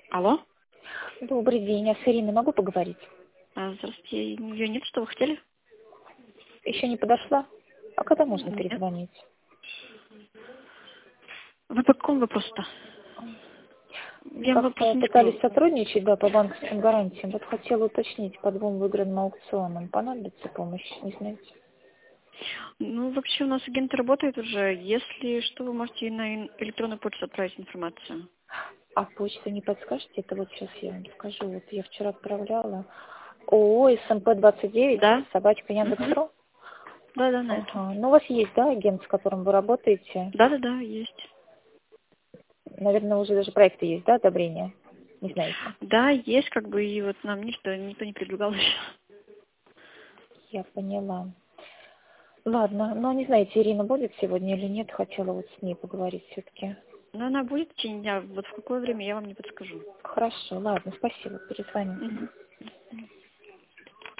Алло? Добрый день, я с Ириной могу поговорить? Здравствуйте, ее нет, что вы хотели? Еще не подошла? А когда можно Нет. перезвонить? Вы по какому вопросу-то? Я вам вопрос Как-то не пытались скажу. сотрудничать, да, по банковским гарантиям. Вот хотела уточнить по 2 выигранным аукционам. Понадобится помощь, не знаете? Ну, вообще у нас агенты работают уже. Если что, вы можете на электронную почту отправить информацию. А почту не подскажете? Это вот сейчас я вам скажу. Вот я вчера отправляла. ООО СМП-29, Да? собачка Угу. Яндекс.ру. Да, на эту. Ага. Ну, у вас есть, да, агент, с которым вы работаете? Да, есть. Наверное, уже даже проекты есть, да, одобрения? Не знаете? Да, есть, как бы, и вот нам никто не предлагал еще. Я поняла. Ладно, но не знаете, Ирина будет сегодня или нет, хотела вот с ней поговорить все-таки. Но она будет в течение дня. Вот в какое время я вам не подскажу. Хорошо, ладно, спасибо, перезвоню. Мгм.